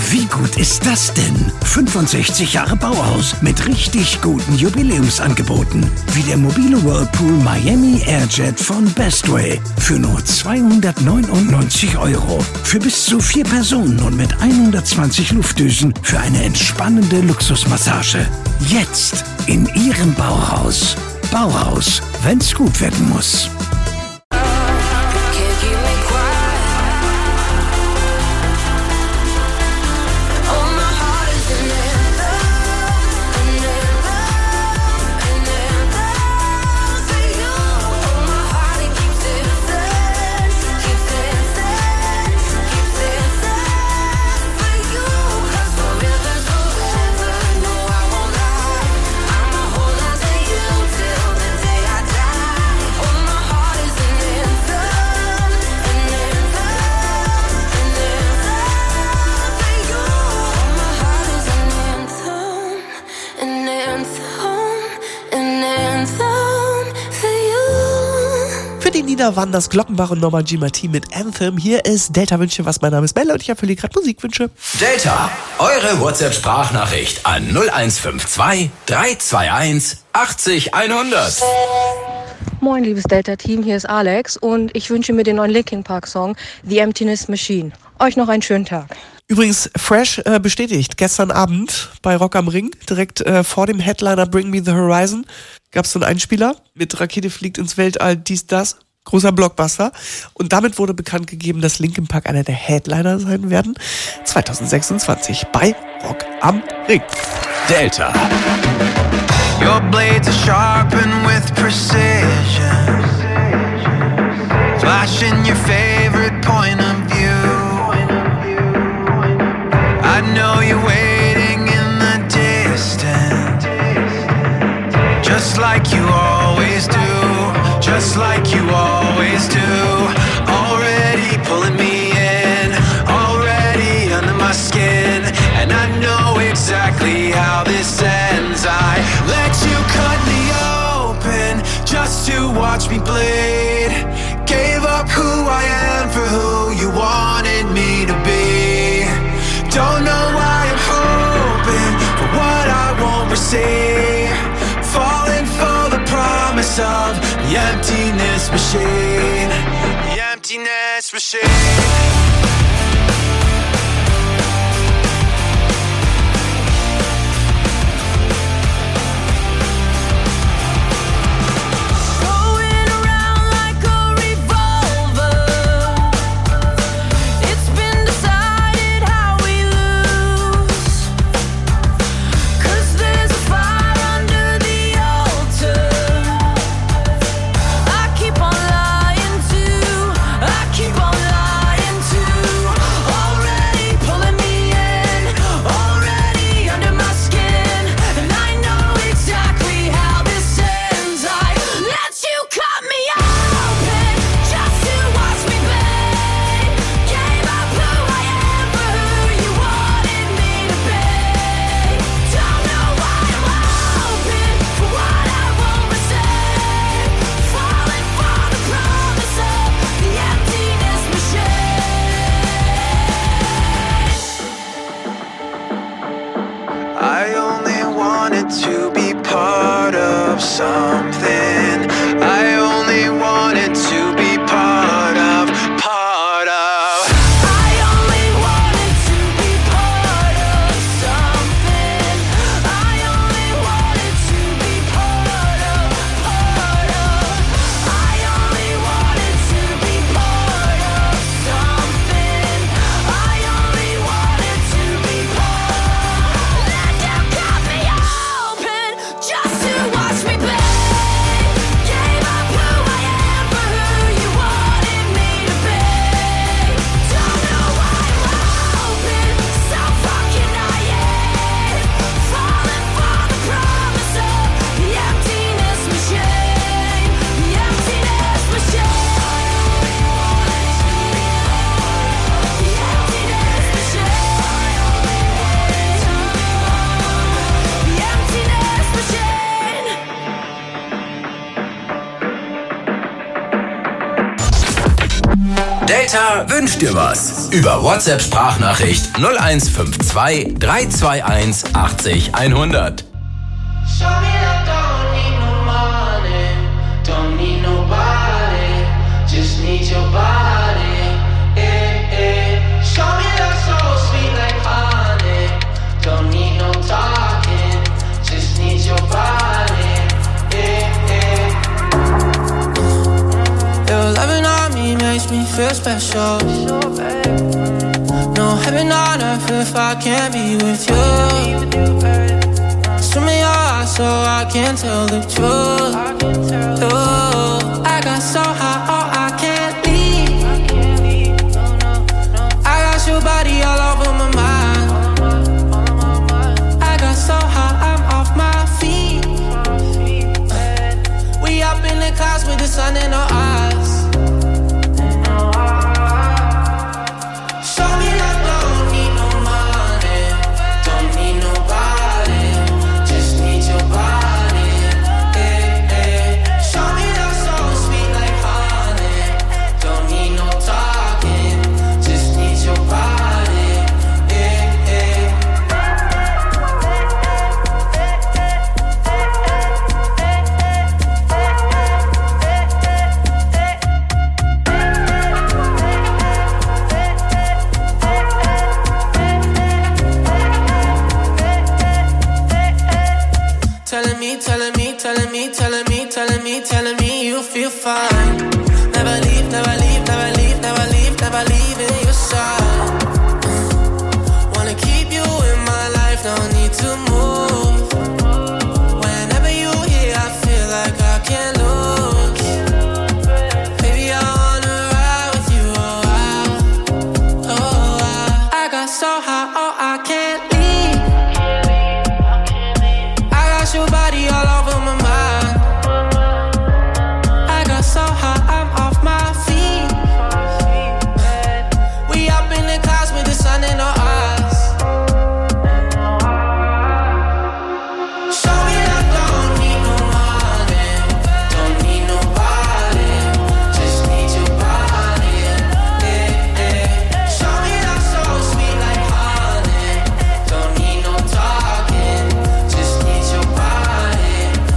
Wie gut ist das denn? 65 Jahre Bauhaus mit richtig guten Jubiläumsangeboten. Wie der mobile Whirlpool Miami Airjet von Bestway. Für nur 299 €. Für bis zu 4 Personen und mit 120 Luftdüsen für eine entspannende Luxusmassage. Jetzt in Ihrem Bauhaus. Bauhaus, wenn's gut werden muss. Waren das Glockenbach und Norma G. Martin mit Anthem. Hier ist Delta Wünsche, was mein Name ist Melle und ich erfülle gerade Musikwünsche. Delta, eure WhatsApp-Sprachnachricht an 0152 321 80 100. Moin, liebes Delta-Team, hier ist Alex und ich wünsche mir den neuen Linkin Park-Song The Emptiness Machine. Euch noch einen schönen Tag. Übrigens, Fresh bestätigt, gestern Abend bei Rock am Ring, direkt vor dem Headliner Bring Me the Horizon, gab es so einen Einspieler mit Rakete fliegt ins Weltall, dies, das. Großer Blockbuster. Und damit wurde bekannt gegeben, dass Linkin Park einer der Headliner sein werden 2026 bei Rock am Ring. Delta. Your blades are sharpened with precision. Flashing your favorite point of view. I know you're waiting in the distance. Just like you always do. Just like you always do. Already pulling me in. Already under my skin. And I know exactly how this ends. I let you cut me open just to watch me bleed. Gave up who I am for who you wanted me to be. Don't know why I'm hoping for what I won't receive. Falling for the promise of the emptiness machine. The emptiness machine. Delta wünscht dir was. Über WhatsApp-Sprachnachricht 0152 321 80 100. Show me that don't need no money, don't need nobody, just need your body. Show me that so sweet like honey, don't need no talking, just need your body. Your loving on me makes me feel special. No heaven on earth if I can't be with you. Swim in your eyes so I can tell the truth. Ooh, I got so high, oh I can't leave. I got your body all over my mind. I got so high, I'm off my feet. We up in the clouds with the sun in our eyes. Show me that don't need no money, don't need nobody, just need your body. Show me that so sweet like honey, don't need no talking, just need your body. Telling me you feel fine. Never leave, never leave, never leave, never leave, never leaving your side. Wanna keep you in my life, don't need to move. Whenever you're here, I feel like I can't lose. Baby, I wanna ride with you a while. Oh, I got so high, oh, I can't leave. I got your body all over my mind. So high, I'm off my feet. We up in the clouds with the sun in our eyes. Show me that don't need no money, don't need nobody, just need your body. Show me that so sweet like honey, don't need no talking, just need your body.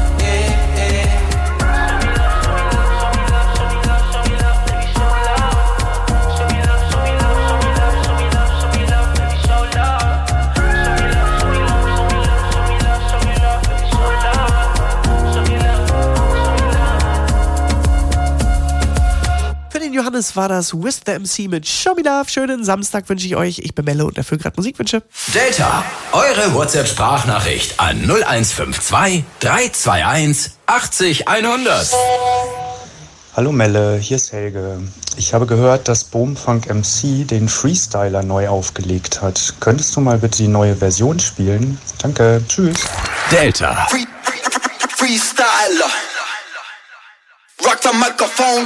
Für den Johannes war das With the MC mit Show Me Love. Schönen Samstag wünsche ich euch. Ich bin Melle und dafür gerade Musikwünsche. Delta, eure WhatsApp-Sprachnachricht an 0152 321 80 100. Hallo Melle, hier ist Helge. Ich habe gehört, dass Boomfunk MC den Freestyler neu aufgelegt hat. Könntest du mal bitte die neue Version spielen? Danke, tschüss. Delta. Freestyler. Rock the microphone.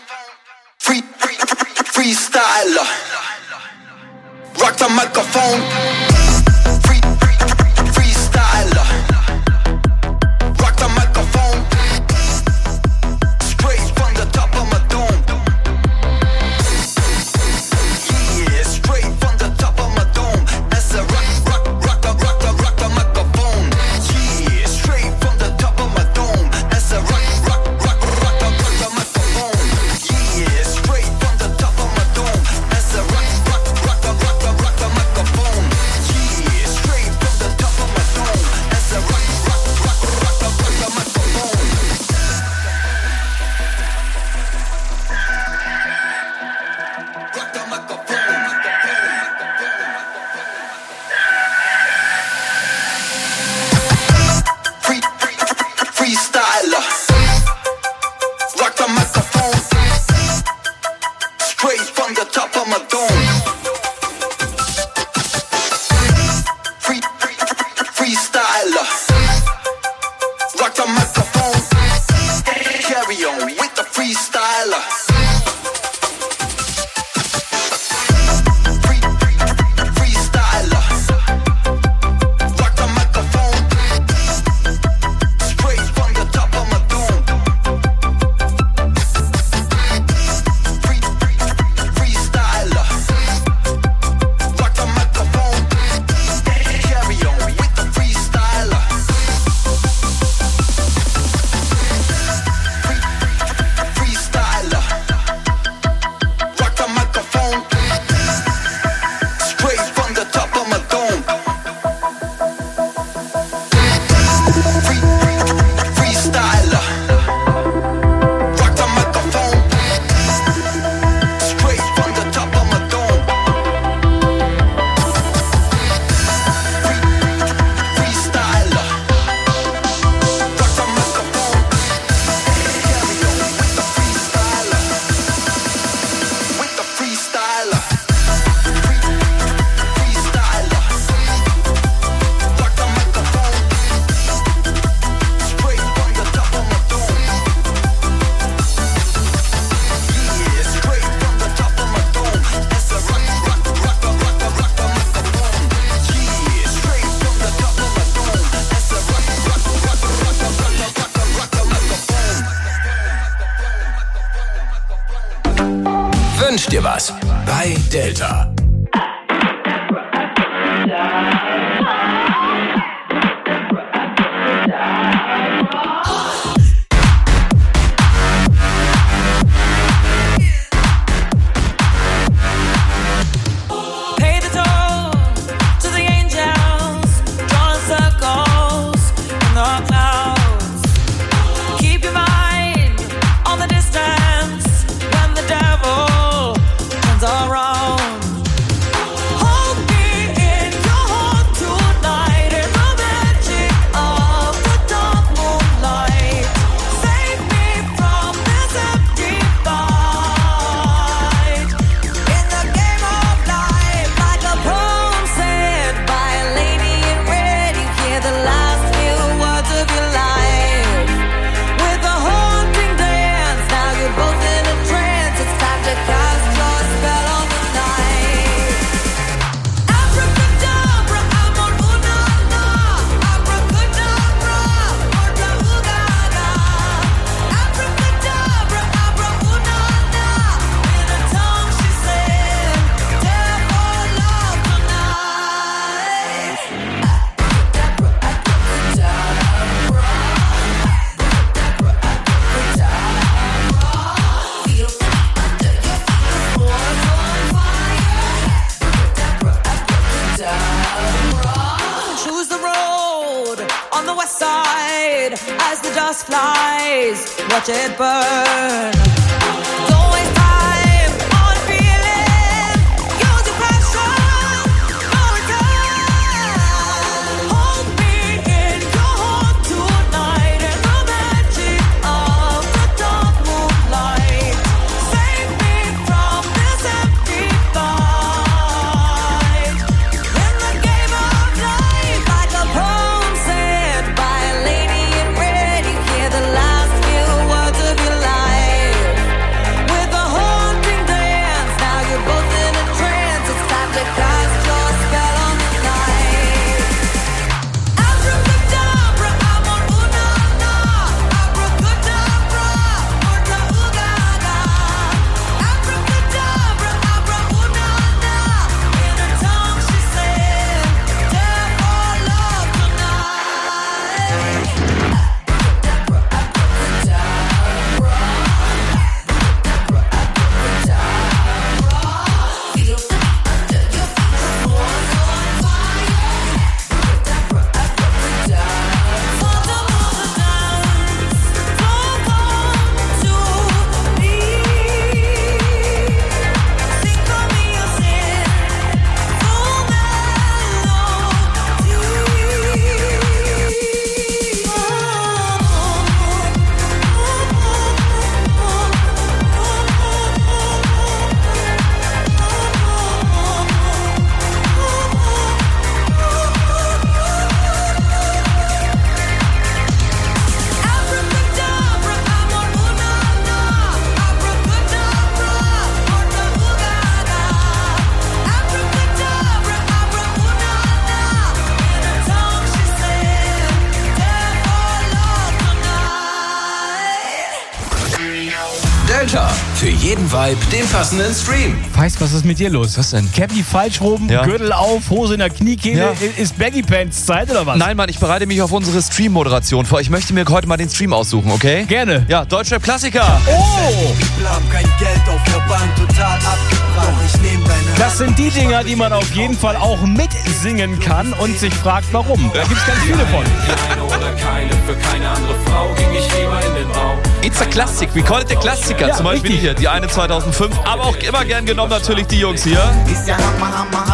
Freestyler. Rock the microphone. Freestyler. Rock the microphone. Straight from the top of my dome. Yeah, straight from the top of my dome. As a rock the microphone. Yeah, straight from the top of my dome. As a rock the microphone. Yeah, straight from the top of my dome. As a rock the microphone. was bei Delta. Watch it burn. Don't waste time on feeling. Use your passion. No return. Hold me in your heart tonight in the magic of the dark moonlight. Save me from this empty fight. In the game of life, like a poem said by a lady in red, you hear the last words of your life. With a haunting dance, now you're both in a trance. It's time to cast your spell on the night. Abracadabra, amor una-na. Abracadabra, orta ugaga. Abracadabra, abra una-na. In her tongue she said, "Death or love tonight." Delta, für jeden Vibe den passenden Stream. Weißt, was ist mit dir los? Was denn? Cappy falsch rum, Ja. Gürtel auf, Hose in der Kniekehle. Ja. Ist Baggy Pants Zeit oder was? Nein, Mann, ich bereite mich auf unsere Stream-Moderation vor. Ich möchte mir heute mal den Stream aussuchen, okay? Gerne. Ja, Deutschrap-Klassiker. Oh! Kein Geld auf der Bank, total abgebrannt. Doch ich nehm deine Das sind die Dinger, die man auf jeden Fall auch mitsingen kann und sich fragt, warum. Da gibt's ganz viele von. Eine oder keine, für keine andere Frau ging ich lieber in den Bau. It's a Classic, we call it a Klassiker. Ja, Zum Beispiel richtig. hier, die eine 2005, aber auch immer gern genommen natürlich die Jungs hier. Ist ja Hammer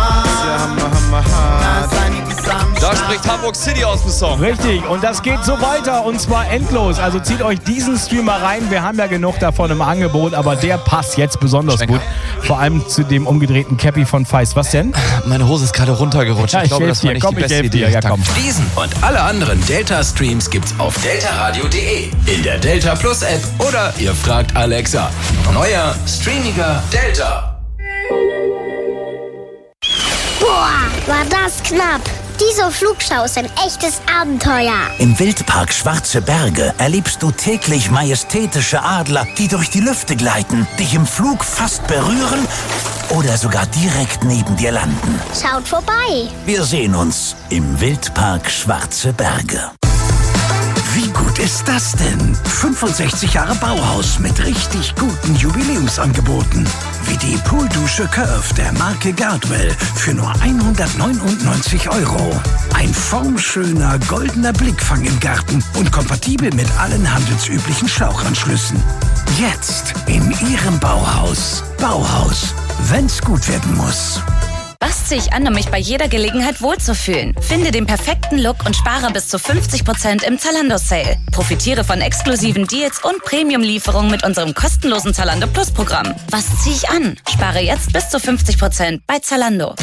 hart. Da spricht Hamburg City aus dem Song. Richtig, und das geht so weiter und zwar endlos. Also zieht euch diesen Streamer rein. Wir haben ja genug davon im Angebot, aber der passt jetzt besonders Schwenker. gut. Vor allem zu dem umgedrehten Cappy von Feist. Was denn? Meine Hose ist gerade runtergerutscht. Ja, ich glaube, helf das war dir. nicht Komm, die ich beste helf Idee. dir. Ja, Danke. komm. Diesen und alle anderen Delta-Streams gibt's auf deltaradio.de, in der Delta Plus App oder ihr fragt Alexa. Neuer, streamiger Delta. Boah, war das knapp. Diese Flugschau ist ein echtes Abenteuer. Im Wildpark Schwarze Berge erlebst du täglich majestätische Adler, die durch die Lüfte gleiten, dich im Flug fast berühren oder sogar direkt neben dir landen. Schaut vorbei. Wir sehen uns im Wildpark Schwarze Berge. Wie gut ist das denn? 65 Jahre Bauhaus mit richtig guten Jubiläumsangeboten. Wie die Pooldusche Curve der Marke Gardwell für nur 199 €. Ein formschöner goldener Blickfang im Garten und kompatibel mit allen handelsüblichen Schlauchanschlüssen. Jetzt in Ihrem Bauhaus. Bauhaus, wenn's gut werden muss. Was ziehe ich an, um mich bei jeder Gelegenheit wohlzufühlen? Finde den perfekten Look und spare bis zu 50% im Zalando-Sale. Profitiere von exklusiven Deals und Premium-Lieferungen mit unserem kostenlosen Zalando Plus-Programm. Was ziehe ich an? Spare jetzt bis zu 50% bei Zalando.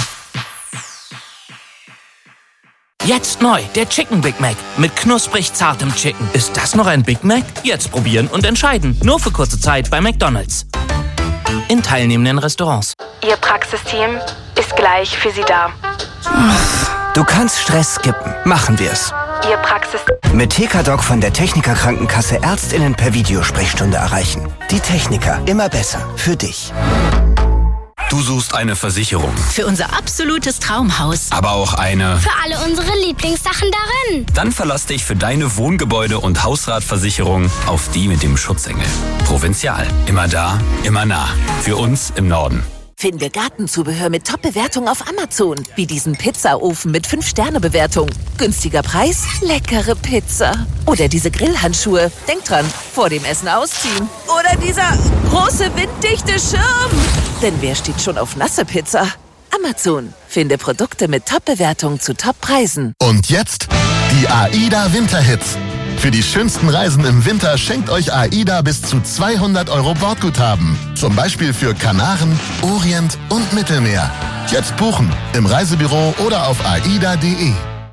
Jetzt neu, der Chicken Big Mac mit knusprig zartem Chicken. Ist das noch ein Big Mac? Jetzt probieren und entscheiden. Nur für kurze Zeit bei McDonald's. In teilnehmenden Restaurants. Ihr Praxisteam ist gleich für Sie da. Du kannst Stress skippen. Machen wir's. Ihr Praxis... Mit TKDoc von der Techniker Krankenkasse ÄrztInnen per Videosprechstunde erreichen. Die Techniker, immer besser. Für dich. Du suchst eine Versicherung, Für unser absolutes Traumhaus. aber auch eine... Für alle unsere Lieblingssachen darin. Dann verlass dich für deine Wohngebäude- und Hausratversicherung auf die mit dem Schutzengel. Provinzial. Immer da, immer nah. Für uns im Norden. Finde Gartenzubehör mit Top-Bewertung auf Amazon. Wie diesen Pizzaofen mit 5-Sterne-Bewertung. Günstiger Preis, leckere Pizza. Oder diese Grillhandschuhe. Denk dran, vor dem Essen ausziehen. Oder dieser große winddichte Schirm. Denn wer steht schon auf nasse Pizza? Amazon. Finde Produkte mit Top-Bewertung zu Top-Preisen. Und jetzt die AIDA Winterhits. Für die schönsten Reisen im Winter schenkt euch AIDA bis zu 200 € Bordguthaben. Zum Beispiel für Kanaren, Orient und Mittelmeer. Jetzt buchen im Reisebüro oder auf aida.de.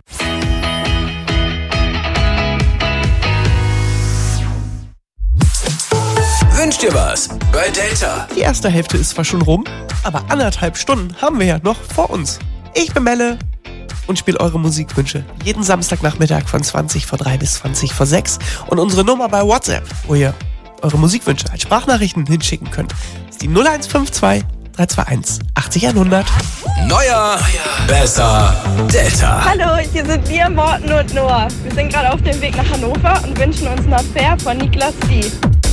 Wünsch dir was bei Delta. Die erste Hälfte ist zwar schon rum, aber 1,5 Stunden haben wir ja noch vor uns. Ich bin Melle und spiele eure Musikwünsche jeden Samstagnachmittag von 20:03 bis 20:06. Und unsere Nummer bei WhatsApp, wo ihr eure Musikwünsche als Sprachnachrichten hinschicken könnt, ist die 0152 321 80 100. Neuer, besser, Delta. Hallo, hier sind wir, Morten und Noah. Wir sind gerade auf dem Weg nach Hannover und wünschen uns Not Fair von Niklas D.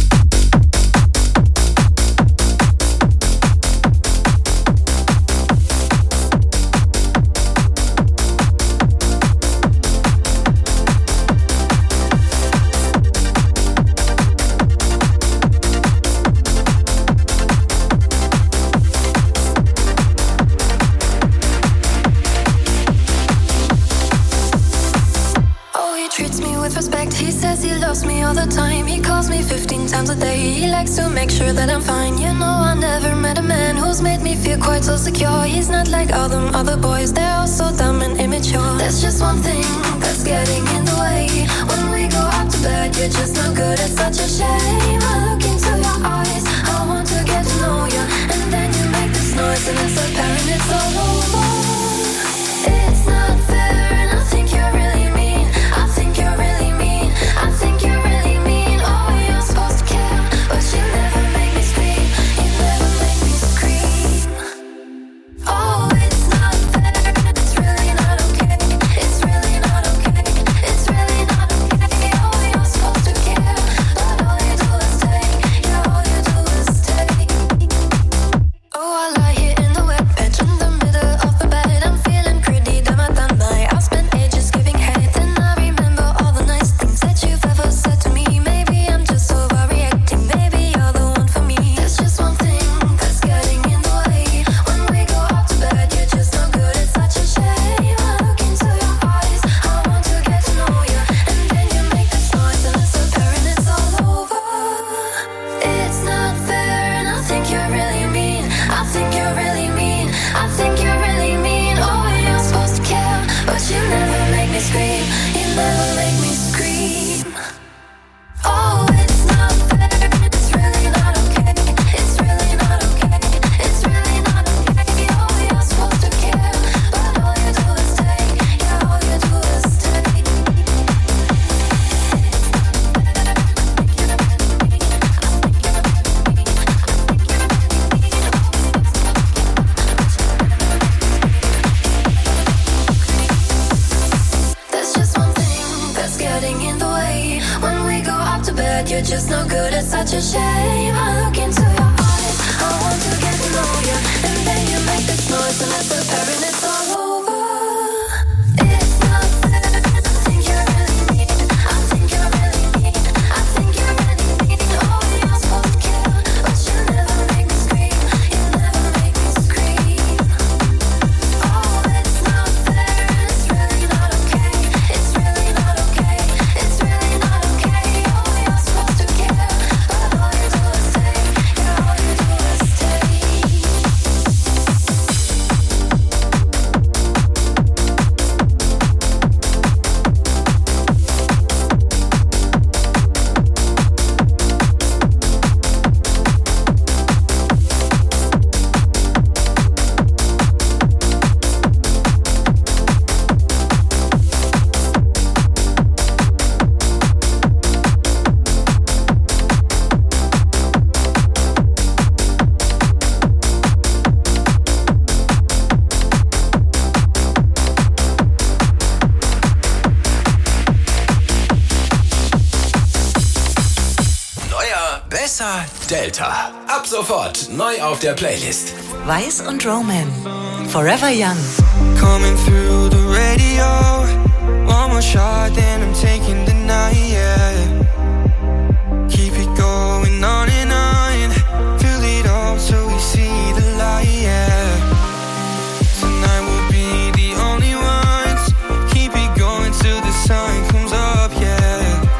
To make sure that I'm fine. You know, I never met a man who's made me feel quite so secure. He's not like all them other boys, they're all so dumb and immature. There's just one thing that's getting in the way. When we go out to bed, you're just no good, it's such a shame. I look into your eyes, I want to get to know you. And then you make this noise and it's apparent it's all over. It's not fair and I think you're really mean. I think you're really mean. I think you're really mean. Oh, you're supposed to care. You never make me scream, you never make me scream. Oh, it's not fair, it's really not okay. It's really not okay, it's really not okay. Oh, you're supposed to care, but all you do is take. Yeah, all you do is take. Oh, I lie here in the wet patch in the middle of the bed. You're just no good, it's such a shame. I look into your eyes, I want to get to know you, and then you make this noise, and it's apparent it's all over. It's not fair, I think you're really mean, I think you're really mean, I think you're really mean. Oh, you're supposed to kill, but you never make me scream, you never make me scream. Oh, it's not fair, and it's really not okay, it's really not okay, it's really not okay. Oh, you're supposed to kill, but all you do is take, yeah, all you do is take. Besser Delta. Ab sofort neu auf der Playlist. Weiß und Roman. Forever Young. Coming through the radio. One more shot, then I'm taking the night, yeah. Keep it going on and on. Fill it up so we see the light, yeah. Tonight we'll be the only ones. Keep it going till the sun comes up, yeah.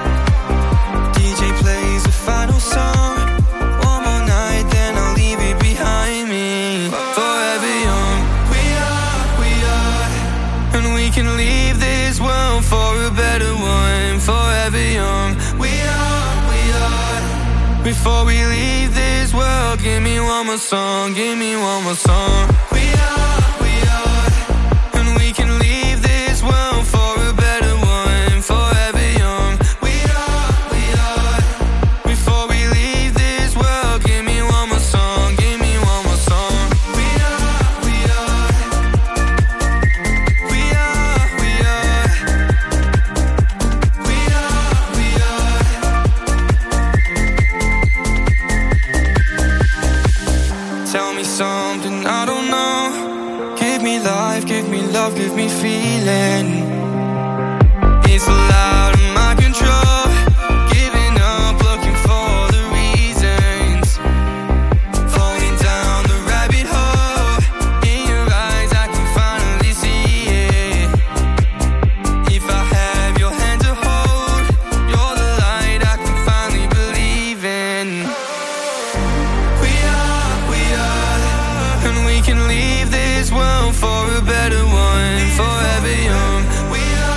DJ plays the final song. One more night, then I'll leave it behind me. Forever young, we are, and we can leave this world for a better one. Forever young, we are. Before we leave this world, give me one more song, give me one more song. We are, and we can leave this world for a better one. Forever young, we are. Before we leave this world, give me one more song, give me one more song. We are. Tell me something I don't know. Give me life, give me love, give me feeling. It's all out of my control. Giving up, looking for the reasons. Falling down the rabbit hole. In your eyes, I can finally see it. If I have your hand to hold, you're the light I can finally believe in. We are, and we can leave this world for a better one. Forever young, we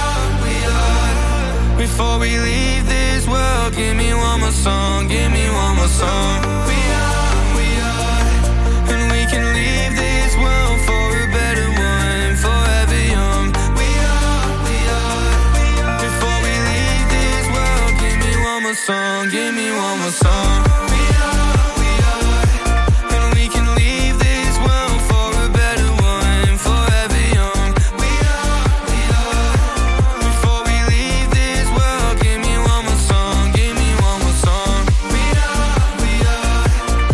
are. Before we leave this world, give me one more song, give me one more song. We are, and we can leave this world for a better one. Forever young, we are. Before we leave this world, give me one more song, give me one more song. We are, and we can leave this world for a better one. Forever young, we are. Before we leave this world, give me one more song, give me one more song. We are.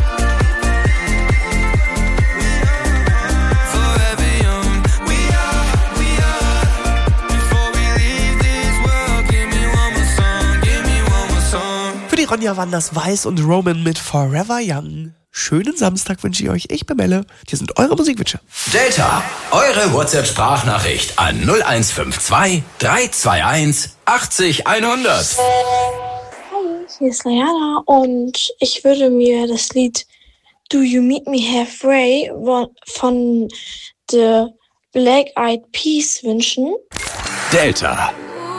Forever young, we are. Before we leave this world, give me one more song, give me one more song. Für die Ronja waren das Weiß und Roman mit Forever Young. Schönen Samstag wünsche ich euch. Ich bin Melle. Hier sind eure Musikwünsche. Delta, eure WhatsApp-Sprachnachricht an 0152 321 80 100. Hi, hier ist Diana und ich würde mir das Lied Do You Meet Me Halfway von The Black Eyed Peas wünschen. Delta.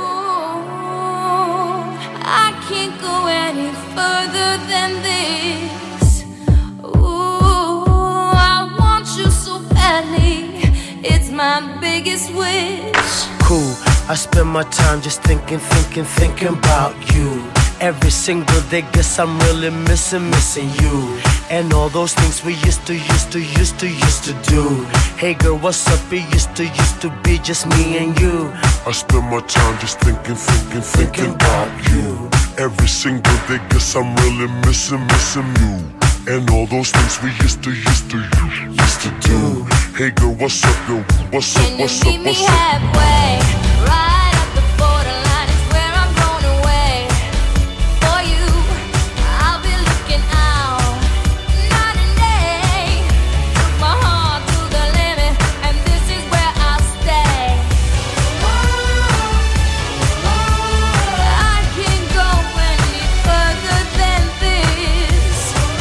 I can't go any further than this. Ooh, I want you so badly. It's my biggest wish. Cool, I spend my time just thinking about you. Every single day, guess I'm really missing you. And all those things we used to do. Hey girl, what's up? It used to be just me and you. I spend my time just thinking about you. Every single day, guess I'm really missing you. And all those things we used to do. Hey girl, what's up, girl? What's up, what's up, Meet me what's up? halfway, right at the borderline is where I'm going away. For you, I'll be looking out night and day. Took my heart to the limit, and this is where I'll stay. I can't go any further than this.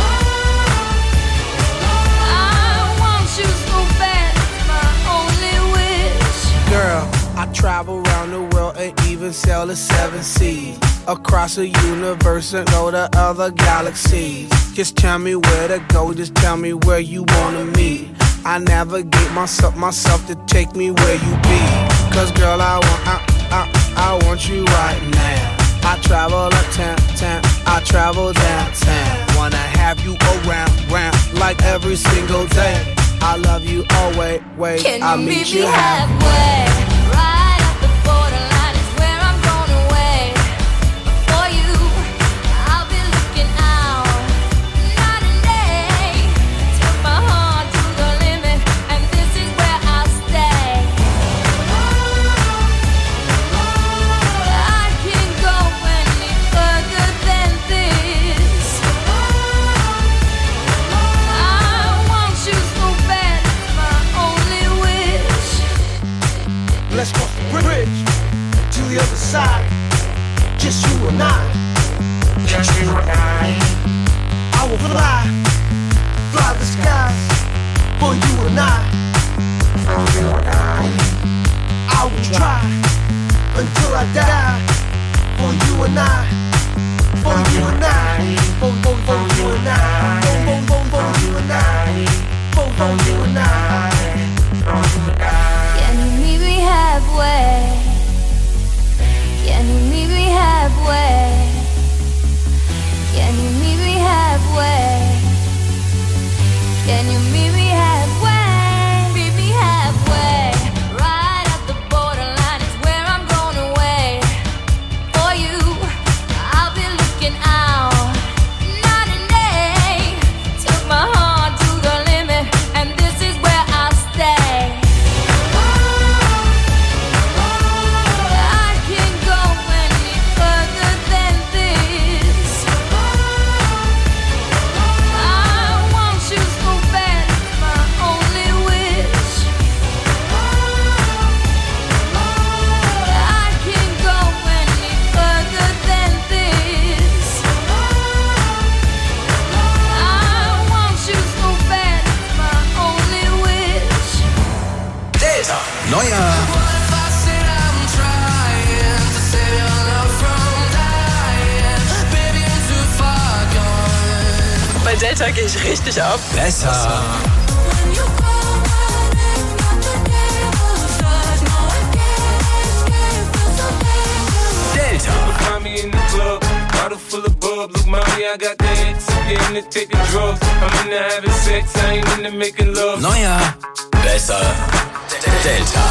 I want you so bad, it's my only wish. Girl, I travel around the world and even sail the 7 seas. Across the universe and go to other galaxies. Just tell me where to go, just tell me where you wanna meet. I navigate myself to take me where you be. Cause girl, I want you right now. I travel uptown, I travel downtown. Wanna have you around, like every single day. I love you always, Can I'll you meet meet you me halfway. halfway? Right at the borderline is where I'm going away. For you, I'll be looking out night and day. Took my heart to the limit, and this is where I'll stay. I can't go any further than this. I want you so bad, it's my only wish. Let's cross the bridge to the other side. Just you and I. Just you and I will fly the skies for you and I. For you and I will try until I die. For you and I. For you and I. For you and I. For you and I. For you and I. Can you meet me halfway? Can you meet me halfway? Can you meet me halfway? Can you meet me halfway? Meet me halfway. Right at the borderline is where I'm going away. For you, I'll be looking out night and day. Took my heart to the limit, and this is where I'll stay. I can't go any further than this. I want you so bad, it's my only wish. I can't go any further than this. I want you so bad, it's my only wish. Delta. Neuer Bei Delta gehe ich richtig ab. besser. Delta. Find me in the club, bottle full of bub. Look, mommy, I got the hits. I'm getting to taking drugs. I'm into having sex, I ain't into making love. Neuer, besser. Delta.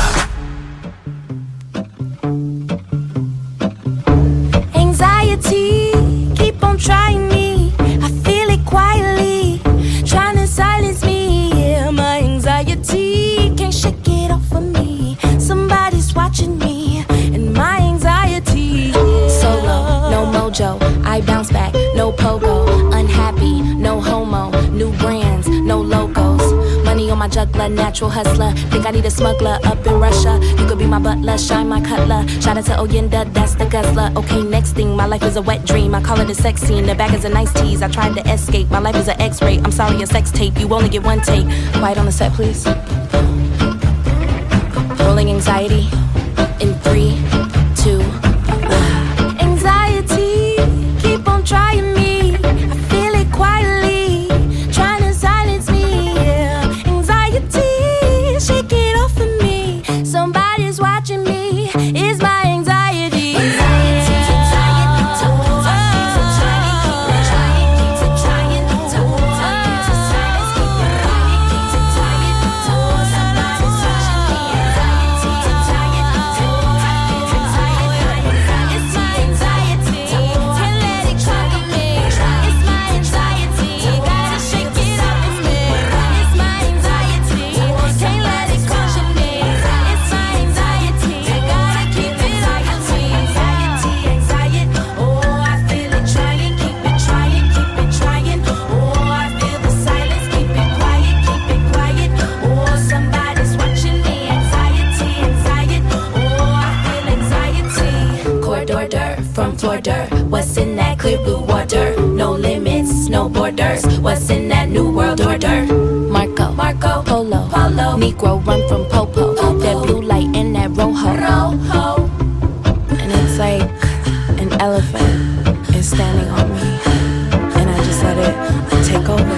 Anxiety, keep on trying me. I feel it quietly, trying to silence me. Yeah, my anxiety can't shake it off of me. Somebody's watching me, and my anxiety. Solo, no mojo, I bounce back, no pogo. Unhappy, no homo, new brands, no logos. Money on my juggler, natural hustler. Think I need a smuggler up in Russia. You could be my butler, shine my cutler. Shout out to Oyenda, that's the guzzler. Okay, next thing, my life is a wet dream. I call it a sex scene, the back is a nice tease. I tried to escape, my life is an X-ray. I'm sorry, a sex tape, you only get one take. Quiet on the set, please. Rolling anxiety in 3, 2, 1. Anxiety, keep on trying me. I feel it quietly, trying to silence me. Yeah. Anxiety, shake it off of me. Somebody's watching me. It's my anxiety. Tell from Florida. What's in that clear blue water? No limits, no borders. What's in that new world order? Marco, Polo, Negro run from Popo. That blue light in that rojo. And it's like an elephant is standing on me, and I just let it take over.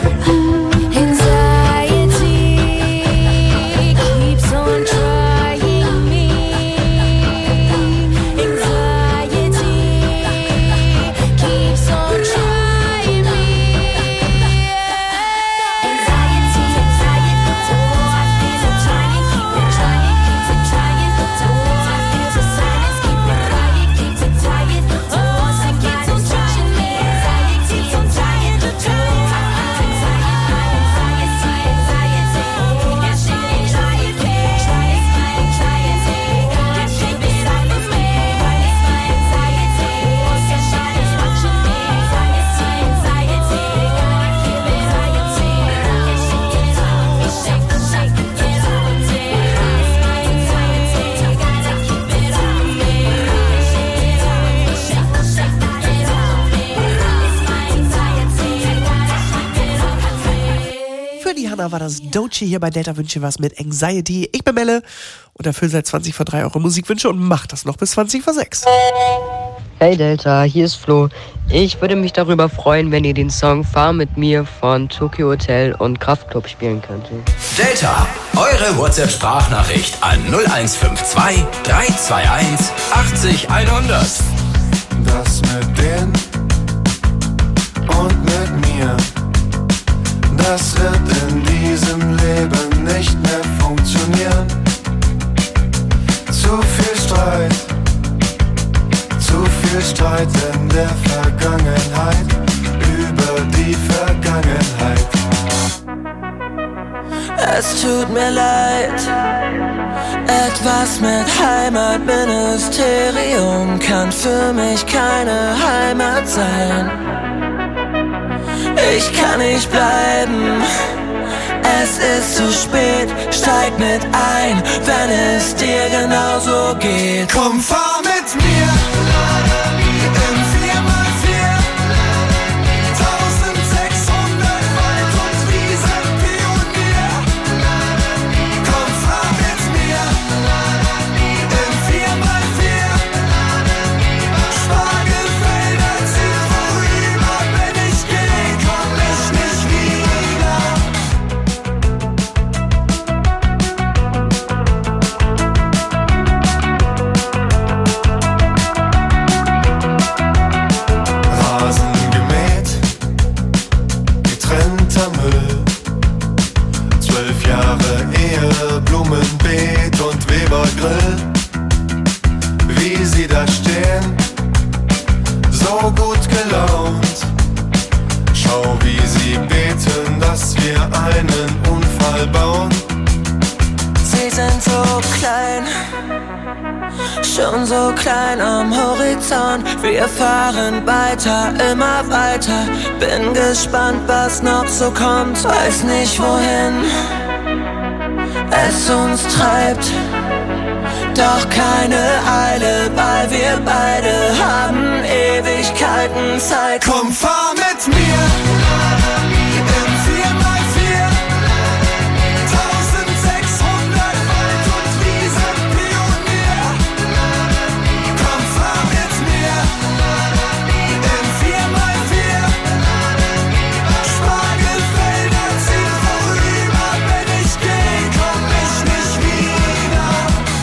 War das Doechii hier bei Delta Wünsche was mit Anxiety. Ich bin Melle und erfülle seit 20 vor 3 eure Musikwünsche und mach das noch bis 20 vor 6. Hey Delta, hier ist Flo. Ich würde mich darüber freuen, wenn ihr den Song Fahr mit mir von Tokyo Hotel und Kraftklub spielen könntet. Delta, eure WhatsApp-Sprachnachricht an 0152 321 80 100. Das mit denen und mit mir, das wird in diesem Leben nicht mehr funktionieren. Zu viel Streit in der Vergangenheit, über die Vergangenheit. Es tut mir leid, etwas mit Heimatministerium kann für mich keine Heimat sein. Ich kann nicht bleiben, es ist zu spät, steig mit ein, wenn es dir genauso geht. Komm, fahr mit mir im 4x4, 1600 Wald und Wiesen Pionier. Komm, fahr mit mir im 4x4, Spargelfelder ziehen vorüber, wenn ich geh, komm ich nicht Rasen gemäht, getrennter Müll, 12 Jahre Ehe, Blumenbeet und Webergrill. Wie sie da stehen, so gut gelaunt. Schau, wie sie beten, dass wir einen Unfall bauen. Sie sind so klein, schon so klein am Horizont. Wir fahren weiter, immer weiter. Bin gespannt, was noch so kommt. Weiß nicht, wohin es uns treibt. Doch keine Eile, weil wir beide haben Ewigkeiten Zeit. Komm, fahr mit mir im 4x4, 1600 Wald und Wiesen Pionier. Komm, fahr mit mir im 4x4, Spargelfelder ziehen vorüber, wenn ich geh, komm ich nicht wieder.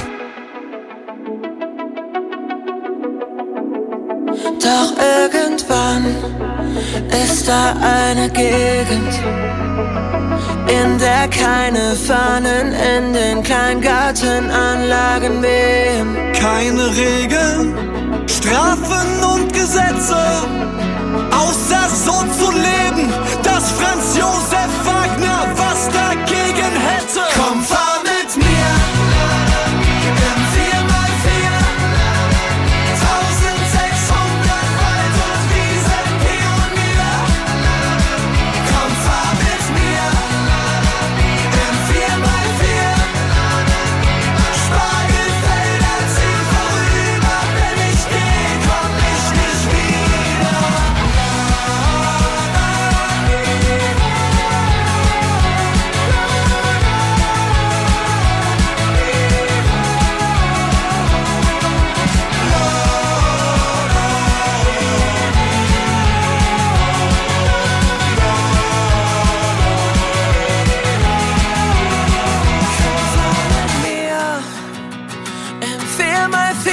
Doch irgendwann ist da eine Gegend, in der keine Fahnen in den Kleingartenanlagen wehen. Keine Regeln, Strafen und Gesetze, außer so zu leben, dass Franz Josef Wagner was dagegen hätte. Komm, fahr mit mir im 4x4, 1600 Wald und Wiesen Pionier. Komm, fahr mit mir im 4x4, Spargelfelder ziehen vorüber, wenn ich geh, komm ich mal 4.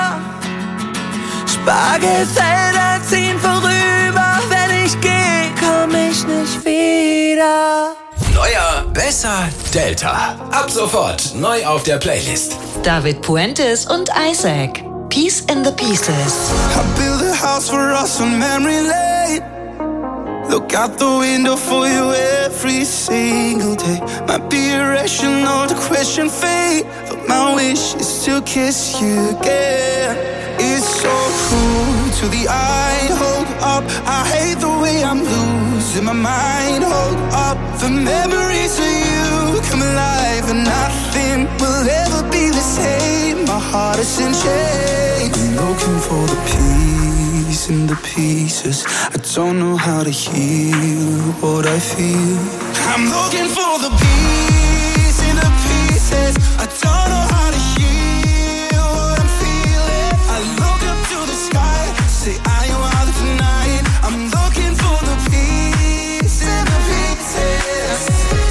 Spargelfelder ziehen vorüber, wenn ich geh, komm ich nicht wieder. Neuer, besser, Delta. Ab sofort neu auf der Playlist. David Puentes und Isaac. Peace in the Pieces. I built a house for us on memory lane. Look out the window for you every single day. Might be irrational to question fate, but my wish is to kiss you again. It's so cruel to the eye. Hold up, I hate the way I'm losing my mind. Hold up, the memories of you come alive, and nothing will ever be the same. My heart is in chains. I'm looking for the peace in the pieces. I don't know how to heal what I feel. I'm looking for the peace in the pieces. I don't know how to heal what I'm feeling. I look up to the sky, say I am out tonight. I'm looking for the peace in the pieces.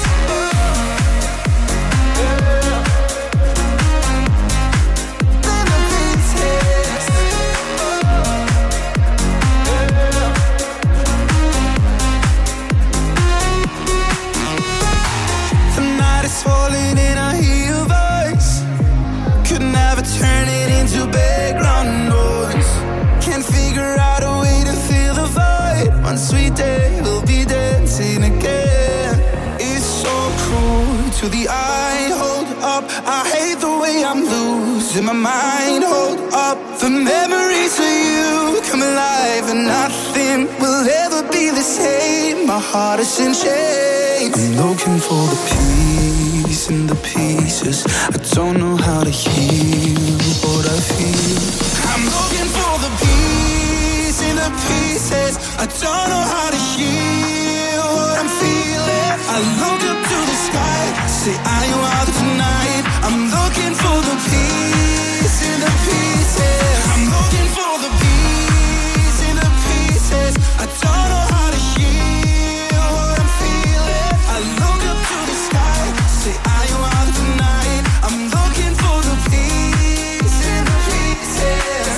Falling in, I hear your voice. Could never turn it into background noise. Can't figure out a way to fill the void. One sweet day we'll be dancing again. It's so cruel to the eye. Hold up, I hate the way I'm losing my mind. Hold up, the memories of you come alive, and nothing will ever be the same. My heart is in chains. I'm looking for the peace in the pieces. I don't know how to heal what I feel. I'm looking for the peace in the pieces. I don't know how to heal what I'm feeling. I look up to the sky, say I am out tonight. I'm looking for the peace in the pieces. I'm looking for the peace in the pieces. I don't know how to heal what I'm feeling. I look up to the sky, say I am out tonight. I'm looking for the peace in the pieces.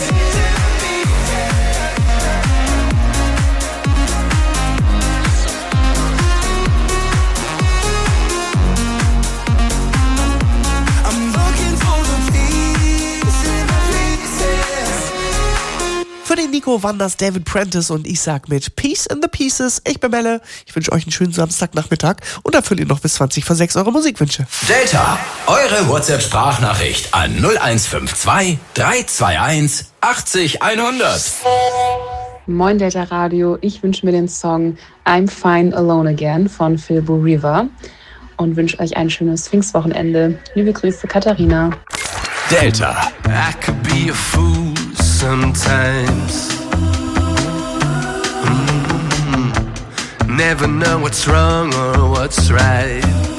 I'm looking for the peace in the pieces. Für den Nico waren das David Prentice und Isaac mit Peace in the Pieces. Ich bin Melle. Ich wünsche euch einen schönen Samstagnachmittag und erfülle ihr noch bis 20 vor 6 eure Musikwünsche. Delta, eure WhatsApp-Sprachnachricht an 0152 321 80 100. Moin Delta Radio, ich wünsche mir den Song I'm Fine Alone Again von Philbo Riva und wünsche euch ein schönes Pfingstwochenende. Liebe Grüße, Katharina. Delta. I could be a fool sometimes. Never know what's wrong or what's right.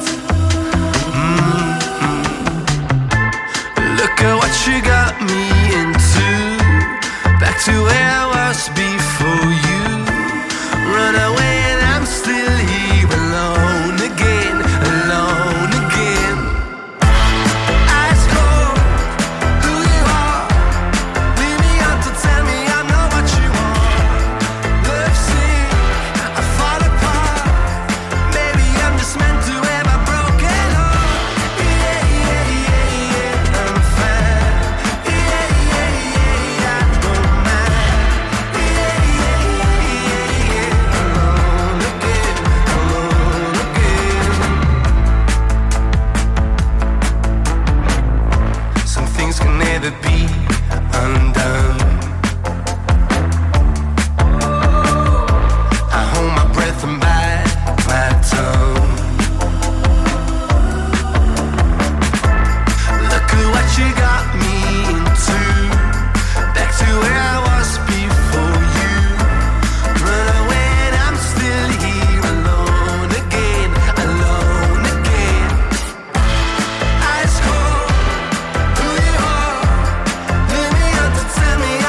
Look at what you got me into. Back to where I was before you. Run away and I'm still here alone again, alone again. Ice cold, who you are. Leave me out to tell me I know what you want. Love sick, I fall apart. Maybe I'm just meant to have a broken heart. Yeah, yeah, yeah, yeah, I'm fine. Yeah, yeah, yeah, I don't mind. Yeah, yeah, yeah, yeah, alone again, alone again. Some things can never be undone. I hold my breath and bite my tongue. Look at what you got me into. Back to where I was before you. Run away and I'm still here alone again, alone again. Ice cold, who you are. Leave me out to tell me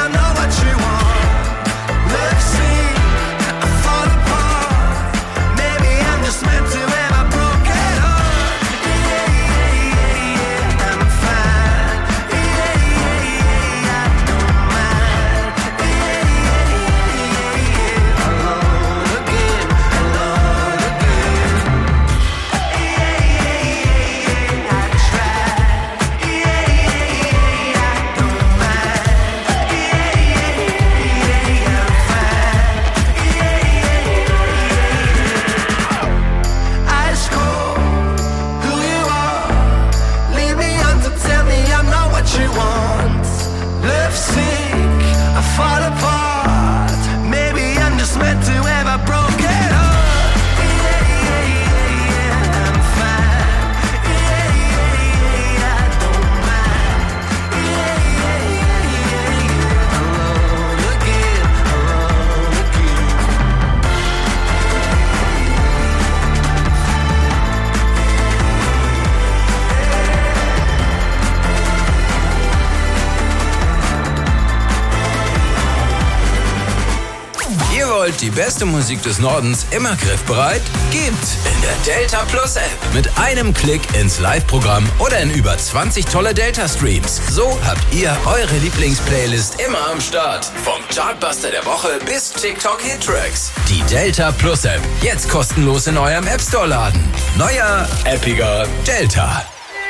die beste Musik des Nordens immer griffbereit? Gibt's in der Delta Plus App. Mit einem Klick ins Live-Programm oder in über 20 tolle Delta-Streams. So habt ihr eure Lieblingsplaylist immer am Start. Vom Chartbuster der Woche bis TikTok-Hit-Tracks. Die Delta Plus App. Jetzt kostenlos in eurem App Store laden. Neuer, appiger Delta.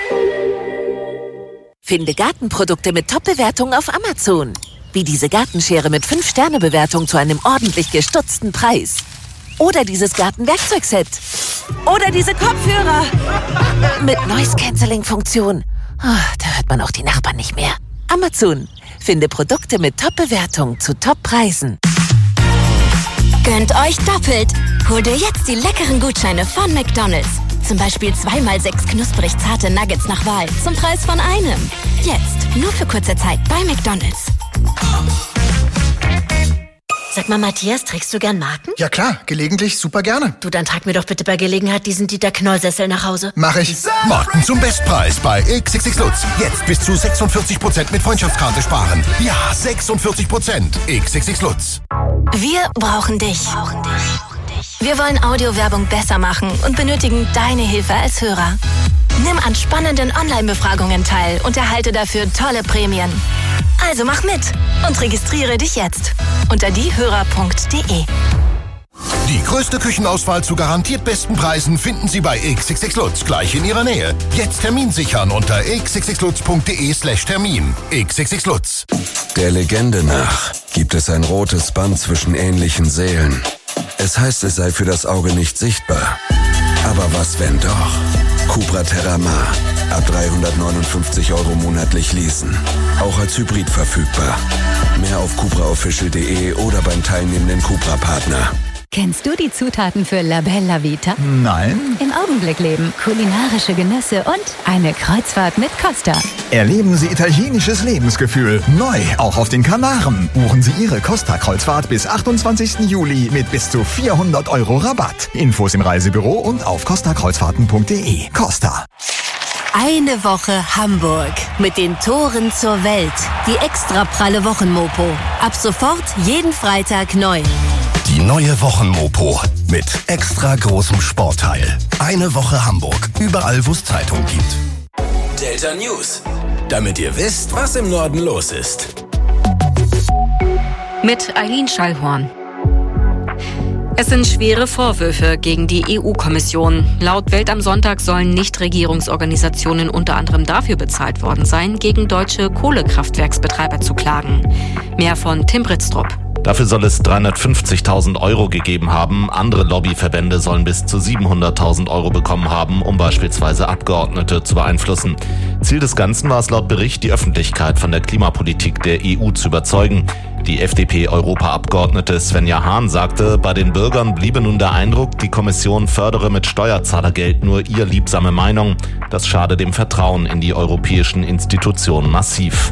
Finde Gartenprodukte mit Top-Bewertungen auf Amazon. Wie diese Gartenschere mit 5-Sterne-Bewertung zu einem ordentlich gestutzten Preis. Oder dieses Gartenwerkzeugset. Oder diese Kopfhörer mit Noise-Canceling-Funktion. Oh, da hört man auch die Nachbarn nicht mehr. Amazon. Finde Produkte mit Top-Bewertung zu Top-Preisen. Gönnt euch doppelt. Hol dir jetzt die leckeren Gutscheine von McDonald's. Zum Beispiel 2x6 knusprig zarte Nuggets nach Wahl zum Preis von einem. Jetzt, nur für kurze Zeit bei McDonald's. Sag mal, Matthias, trägst du gern Marken? Ja klar, gelegentlich super gerne. Du, dann trag mir doch bitte bei Gelegenheit diesen Dieter-Knoll-Sessel nach Hause. Mach ich. Marken zum Bestpreis bei XXX Lutz. Jetzt bis zu 46% mit Freundschaftskarte sparen. Ja, 46%. XXX Lutz. Wir brauchen dich. Wir wollen Audiowerbung besser machen und benötigen deine Hilfe als Hörer. Nimm an spannenden Online-Befragungen teil und erhalte dafür tolle Prämien. Also mach mit und registriere dich jetzt unter diehörer.de. Die größte Küchenauswahl zu garantiert besten Preisen finden Sie bei XXX Lutz, gleich in Ihrer Nähe. Jetzt Termin sichern unter xxxlutz.de/Termin. XXX Lutz. Der Legende nach gibt es ein rotes Band zwischen ähnlichen Seelen. Es heißt, es sei für das Auge nicht sichtbar. Aber was, wenn doch? Cupra Terramar. Ab 359 € monatlich leasen. Auch als Hybrid verfügbar. Mehr auf cupraofficial.de oder beim teilnehmenden Cupra-Partner. Kennst du die Zutaten für La Bella Vita? Nein. Im Augenblick leben, kulinarische Genüsse und eine Kreuzfahrt mit Costa. Erleben Sie italienisches Lebensgefühl. Neu, auch auf den Kanaren. Buchen Sie Ihre Costa-Kreuzfahrt bis 28. Juli mit bis zu 400 € Rabatt. Infos im Reisebüro und auf costakreuzfahrten.de. Costa. Eine Woche Hamburg mit den Toren zur Welt. Die extra pralle Wochenmopo. Ab sofort jeden Freitag neu. Die neue Wochenmopo mit extra großem Sportteil. Eine Woche Hamburg. Überall, wo es Zeitung gibt. Delta News. Damit ihr wisst, was im Norden los ist. Mit Eileen Schallhorn. Es sind schwere Vorwürfe gegen die EU-Kommission. Laut Welt am Sonntag sollen Nichtregierungsorganisationen unter anderem dafür bezahlt worden sein, gegen deutsche Kohlekraftwerksbetreiber zu klagen. Mehr von Tim Britztrup. Dafür soll es 350.000 € gegeben haben. Andere Lobbyverbände sollen bis zu 700.000 € bekommen haben, um beispielsweise Abgeordnete zu beeinflussen. Ziel des Ganzen war es laut Bericht, die Öffentlichkeit von der Klimapolitik der EU zu überzeugen. Die FDP-Europaabgeordnete Svenja Hahn sagte, bei den Bürgern bliebe nun der Eindruck, die Kommission fördere mit Steuerzahlergeld nur ihr liebsame Meinung. Das schade dem Vertrauen in die europäischen Institutionen massiv.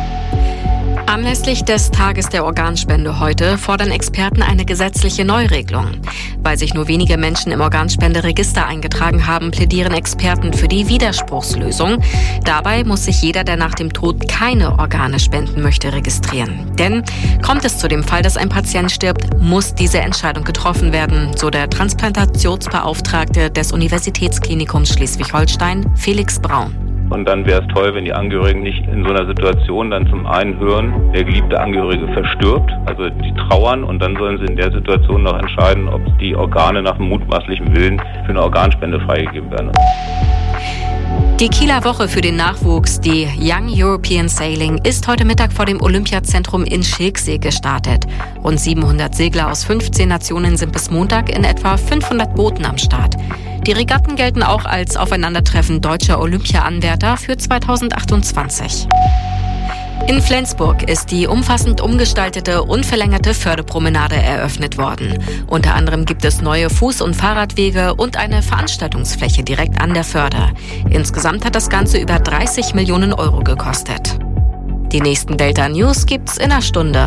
Anlässlich des Tages der Organspende heute fordern Experten eine gesetzliche Neuregelung. Weil sich nur wenige Menschen im Organspenderegister eingetragen haben, plädieren Experten für die Widerspruchslösung. Dabei muss sich jeder, der nach dem Tod keine Organe spenden möchte, registrieren. Denn kommt es zu dem Fall, dass ein Patient stirbt, muss diese Entscheidung getroffen werden, so der Transplantationsbeauftragte des Universitätsklinikums Schleswig-Holstein, Felix Braun. Und dann wäre es toll, wenn die Angehörigen nicht in so einer Situation dann zum einen hören, der geliebte Angehörige verstirbt, also die trauern, und dann sollen sie in der Situation noch entscheiden, ob die Organe nach dem mutmaßlichen Willen für eine Organspende freigegeben werden. Die Kieler Woche für den Nachwuchs, die Young European Sailing, ist heute Mittag vor dem Olympiazentrum in Schilksee gestartet. Rund 700 Segler aus 15 Nationen sind bis Montag in etwa 500 Booten am Start. Die Regatten gelten auch als Aufeinandertreffen deutscher Olympia-Anwärter für 2028. In Flensburg ist die umfassend umgestaltete und verlängerte Förderpromenade eröffnet worden. Unter anderem gibt es neue Fuß- und Fahrradwege und eine Veranstaltungsfläche direkt an der Förder. Insgesamt hat das Ganze über 30 Millionen € gekostet. Die nächsten Delta News gibt's in einer Stunde.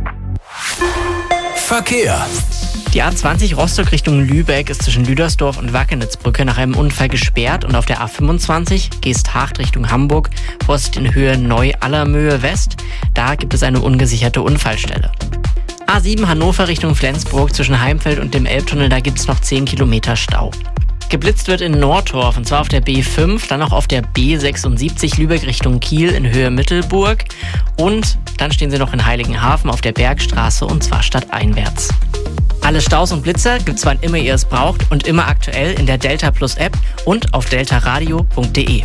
Verkehr. Die A20 Rostock Richtung Lübeck ist zwischen Lüdersdorf und Wackenitzbrücke nach einem Unfall gesperrt und auf der A25 Geesthacht Richtung Hamburg, Vorsicht in Höhe Neu-Allermöhe West. Da gibt es eine ungesicherte Unfallstelle. A7 Hannover Richtung Flensburg zwischen Heimfeld und dem Elbtunnel, da gibt's noch 10 Kilometer Stau. Geblitzt wird in Nordtorf, und zwar auf der B5, dann auch auf der B76 Lübeck Richtung Kiel in Höhe Mittelburg. Und dann stehen sie noch in Heiligenhafen auf der Bergstraße, und zwar stadteinwärts. Alle Staus und Blitzer gibt's wann immer ihr es braucht und immer aktuell in der Delta Plus App und auf deltaradio.de.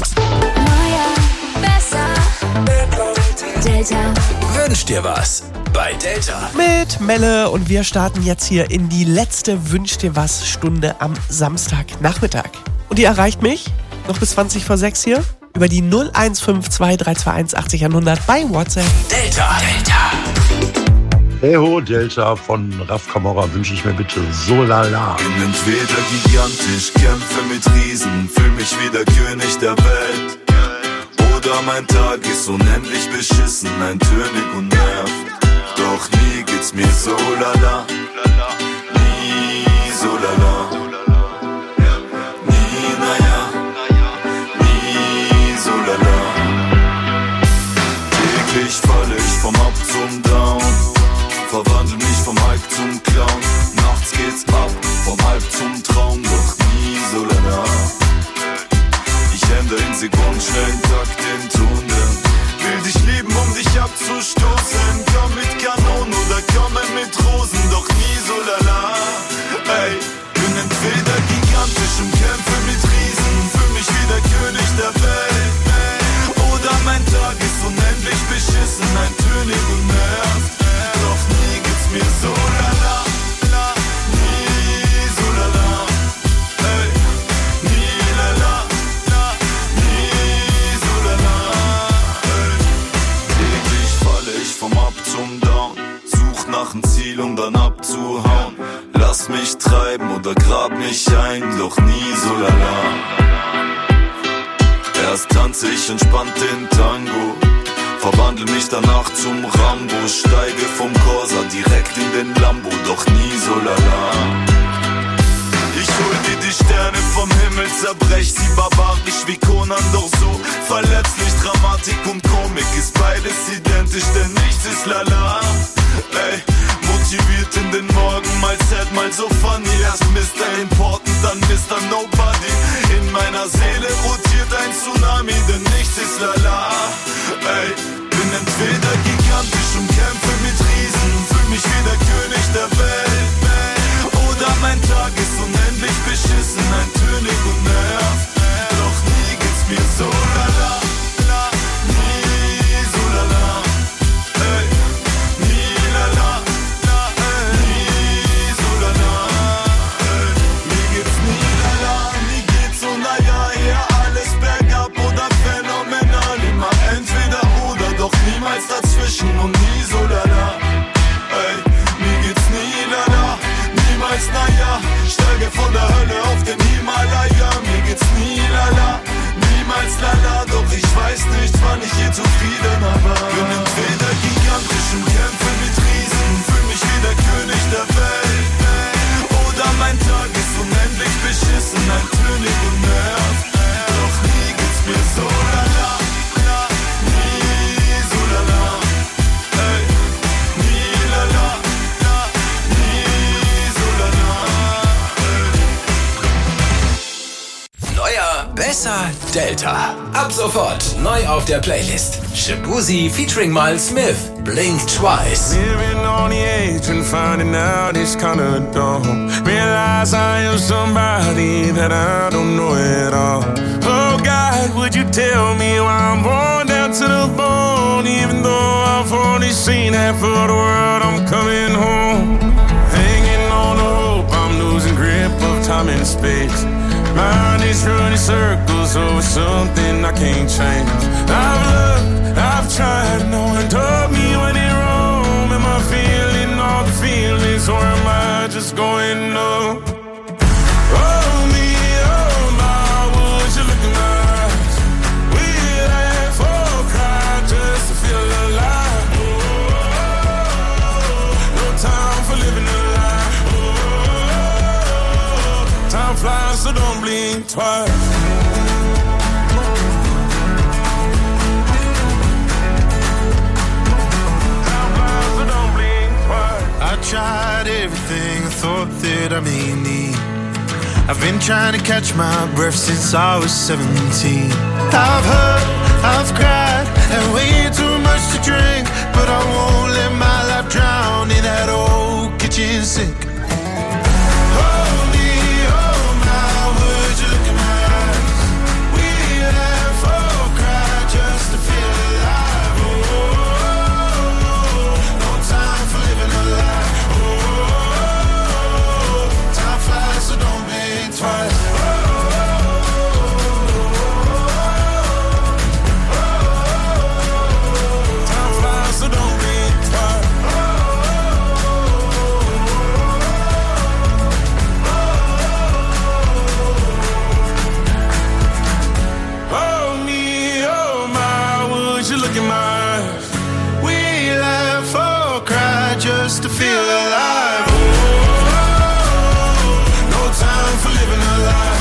Delta. Wünsch dir was bei Delta. Mit Melle, und wir starten jetzt hier in die letzte Wünsch dir was Stunde am Samstagnachmittag. Und ihr erreicht mich noch bis 20 vor 6 hier über die 0152 321 80 100 bei WhatsApp. Delta. Hey ho, Delta, von Raf Camora wünsche ich mir bitte So Lala. Bin entweder gigantisch, kämpfe mit Riesen, fühl mich wie der König der Welt. Oder mein Tag ist unendlich beschissen, eintönig und nervt. Doch nie geht's mir so lala, nie so lala, nie naja, nie so lala. Täglich falle ich vom Up zum Down, verwandle mich vom Hype zum Clown. Nachts geht's ab, vom Hype zum Traum, doch nie so lala. Ich ändere in sekundenschnellen Takt den Ton, denn will dich lieben, um dich abzustoßen. Komm mit Kanonen oder komme mit Rosen, doch nie so lala. Ey, bin entweder gigantisch und kämpfe mit Riesen, fühl mich wie der König der Welt. Oder mein Tag ist unendlich beschissen, eintönig und nervt. Doch nie geht's mir so lala. Nie so lala. Ey, nie lala. Nie so lala. Ey. Täglich falle ich vom Up zum Down, such nach dem Ziel, um dann abzuhauen. Lass mich treiben oder grab mich ein, doch nie so lala. Erst tanze ich entspannt den Tango, verwandle mich danach zum Rambo, steige vom Corsa direkt in den Lambo, doch nie so lala. Ich hol dir die Sterne vom Himmel, zerbrech sie barbarisch wie Conan, doch so verletzlich. Dramatik und Komik ist beides identisch, denn nichts ist lala. Ey, motiviert in den Morgen, mal sad, mal so funny. Erst Mr. Important, dann Mr. Nobody. In meiner Seele rotiert ein Tsunami, denn nichts ist lala. Ey, bin entweder gigantisch und kämpfe mit Riesen, fühl mich wie der König der Welt. Oder mein Tag ist unendlich beschissen, eintönig und nervt. Doch nie geht's mir so lala. Nie so lala. Ey, nie lala. Nie so lala. Ey, mir geht's nie lala. Nie geht's so naja, eher alles bergab oder phänomenal. Immer entweder oder, doch niemals dazwischen und nie so lala. Ey, mir geht's nie lala. Niemals naja, steige von der Hölle auf den Himalaya. Mir geht's nie lala, niemals lala. Doch ich weiß nicht, wann ich je zufriedener war. Bin entweder gigantisch und kämpfe mit Riesen, fühl mich wie der König der Welt. Oder mein Tag ist unendlich beschissen, eintönig und nervt. Doch nie geht's mir so lala. Nie so lala. Ey, nie lala. Neuer, besser, Delta. Ab sofort neu auf der Playlist. Shabuzi featuring Miles Smith, Blink Twice. Living on the edge and finding out it's kinda dumb. Realize I am somebody that I don't know at all. Oh God, would you tell me why I'm born down to the bone? Even though I've only seen half of the world, I'm coming home. Hanging on the hope, I'm losing grip of time and space. Mind is running circles over something I can't change. I've looked, I've tried, no one told me when in Rome. Am I feeling all the feelings, or am I just going numb? Oh me, oh my, would you look in my eyes? We'd laugh or cry just to feel alive. Oh, no time for living a lie. Time flies, so don't blink twice. Time flies, so don't blink twice. I may need. I've been trying to catch my breath since I was 17. I've hurt, I've cried, and way too much to drink, but I won't let my life drown in that old kitchen sink. Hold me, hold my words, you look in my eyes. We laugh or cry just to feel alive. Oh, no time for living a lie. Oh, time flies, so don't think twice. Just to feel alive. Oh, no time for living a lie.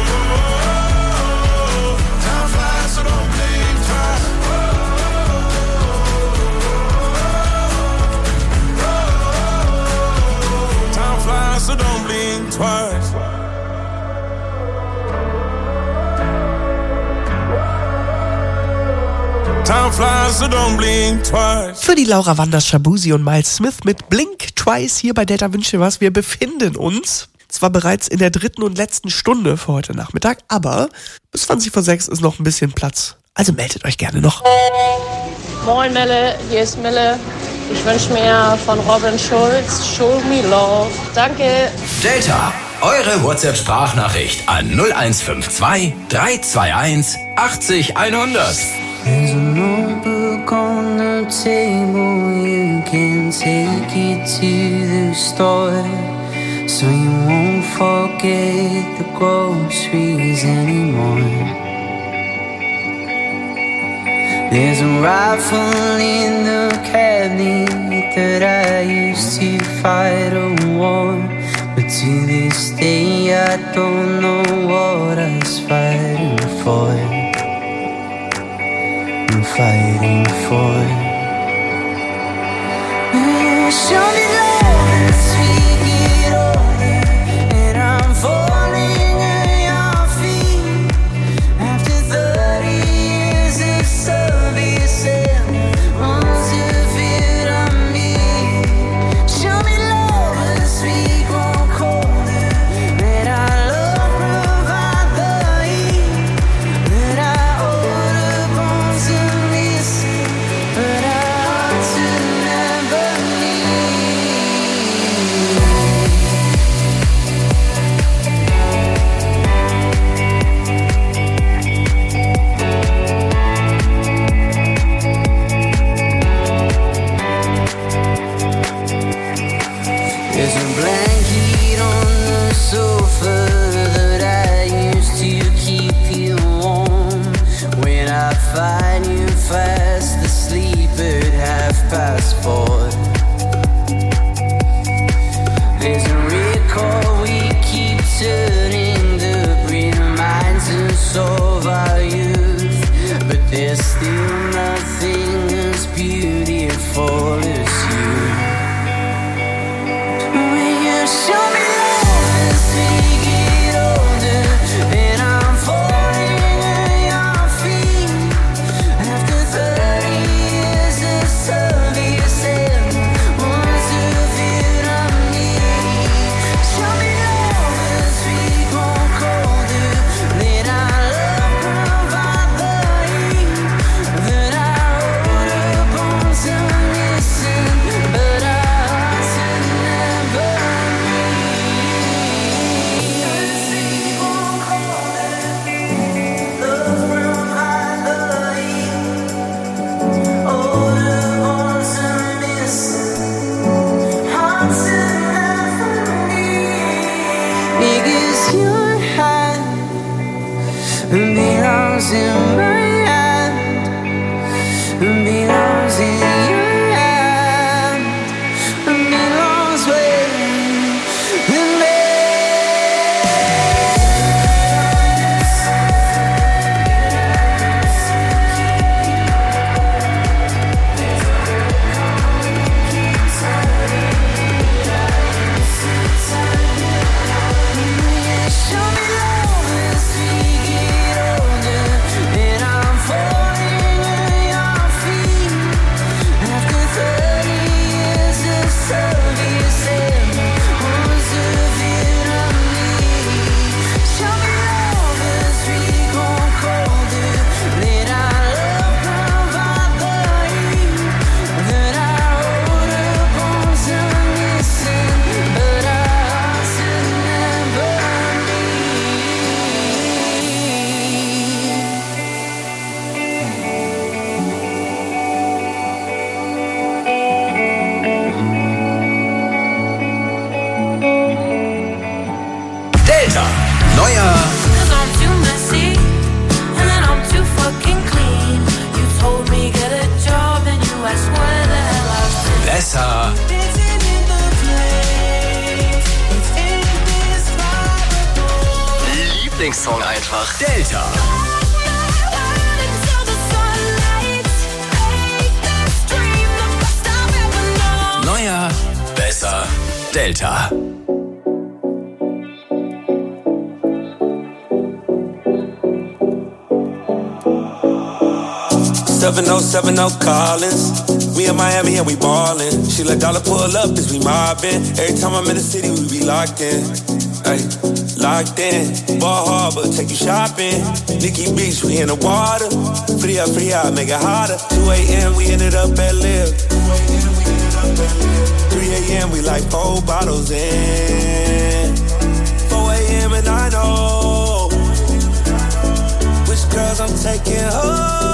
Oh, time flies, so don't think twice. Time flies, so don't blink twice. Time flies, so don't blink twice. Für die Laura Wanders, Shabuzi und Miles Smith mit Blink Twice hier bei Delta Wünsche was. Wir befinden uns zwar bereits in der 3. und letzten Stunde für heute Nachmittag, aber bis 20:06 ist noch ein bisschen Platz. Also meldet euch gerne noch. Moin Melle, hier ist Mille. Ich wünsche mir von Robin Schulz Show Me Love. Danke. Delta, eure WhatsApp-Sprachnachricht an 0152 321 80 100. There's a notebook on the table, you can take it to the store, so you won't forget the groceries anymore. There's a rifle in the cabinet that I used to fight a war, but to this day I don't know what I was fighting for. I'm fighting for. Show me love as we get older, and I'm falling at your feet. After 30 years of service and months of it on me. Show me love as we grow colder, that our love provide the heat, that I hold upon to miss, but I ought to never There's a blanket on the sofa that I used to keep you warm. When I find you fast asleep at 4:30. There's a record we keep turning to remind us of our youth, but there's still nothing as beautiful as you. Show me love as we get older, and I'm falling at your feet. After 30 years of service and months of it on me. Show me love as we grow colder, that our love provide the heat, that I hold upon to miss. Lieblingssong einfach. Delta. Neuer, besser, Delta. Seven oh Collins. We in Miami and we ballin'. She let dollar pull up as we mobbin'. Every time I'm in the city, we be locked in. Ay, locked in. Ball Harbor, take you shopping. Nikki Beach, we in the water. Free up, make it hotter. 2 a.m. we ended up at Live. 3 a.m. we like 4 bottles in. 4 a.m. and I know which girls I'm taking home.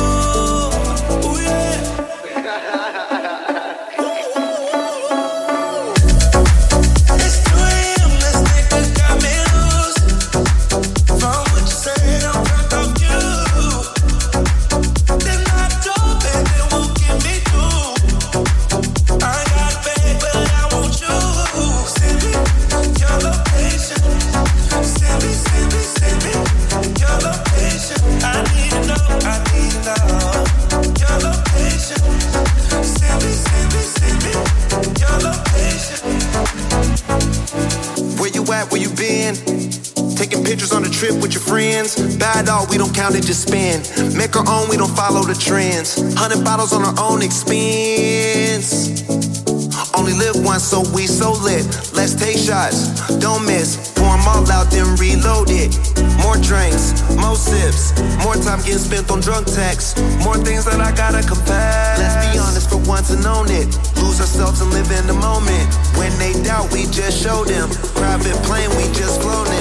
We don't count it, just spend. Make our own, we don't follow the trends. 100 bottles on our own expense. Only live once, so we so lit. Let's take shots, don't miss. Pour them all out, then reload it. More drinks, more sips. More time getting spent on drunk texts. More things that I gotta confess. Let's be honest for once and own it. Lose ourselves and live in the moment. When they doubt, we just show them. Private plane, we just flown in.